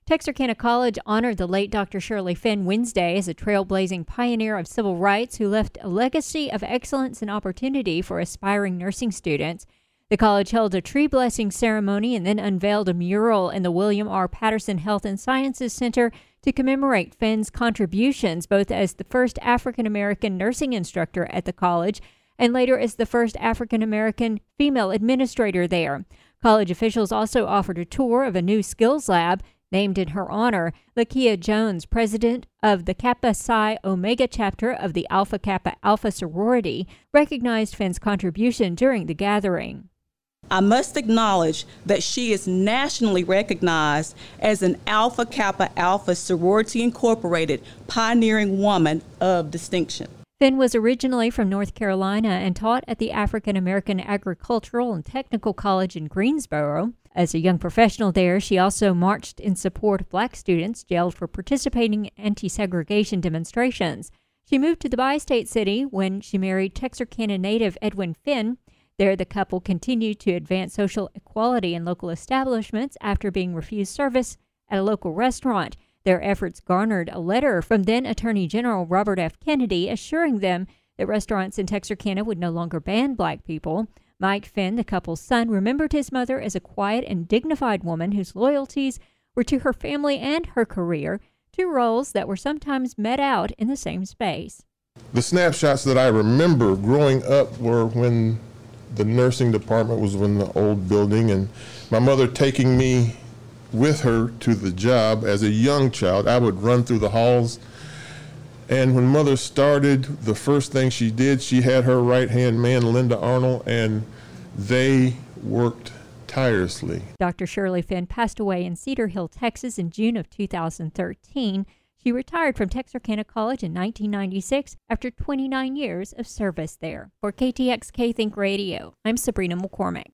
Texarkana College honored the late Dr. Shirley Fenn Wednesday as a trailblazing pioneer of civil rights who left a legacy of excellence and opportunity for aspiring nursing students. The college held a tree blessing ceremony and then unveiled a mural in the William R. Patterson Health and Sciences Center to commemorate Fenn's contributions both as the first African-American nursing instructor at the college and later as the first African-American female administrator there. College officials also offered a tour of a new skills lab named in her honor. Lakia Jones, president of the Kappa Psi Omega chapter of the Alpha Kappa Alpha sorority, recognized Fenn's contribution during the gathering. I must acknowledge that she is nationally recognized as an Alpha Kappa Alpha Sorority Incorporated pioneering woman of distinction. Fenn was originally from North Carolina and taught at the African American Agricultural and Technical College in Greensboro. As a young professional there, she also marched in support of black students jailed for participating in anti-segregation demonstrations. She moved to the bi-state city when she married Texarkana native Edwin Fenn. There, the couple continued to advance social equality in local establishments after being refused service at a local restaurant. Their efforts garnered a letter from then Attorney General Robert F. Kennedy assuring them that restaurants in Texarkana would no longer ban black people. Mike Fenn, the couple's son, remembered his mother as a quiet and dignified woman whose loyalties were to her family and her career, two roles that were sometimes met out in the same space. The snapshots that I remember growing up were when the nursing department was in the old building and my mother taking me with her to the job as a young child. I would run through the halls. And when Mother started, the first thing she did, she had her right-hand man, Linda Arnold, and they worked tirelessly. Dr. Shirley Fenn passed away in Cedar Hill, Texas in June of 2013. She retired from Texarkana College in 1996 after 29 years of service there. For KTXK Think Radio, I'm Sabrina McCormick.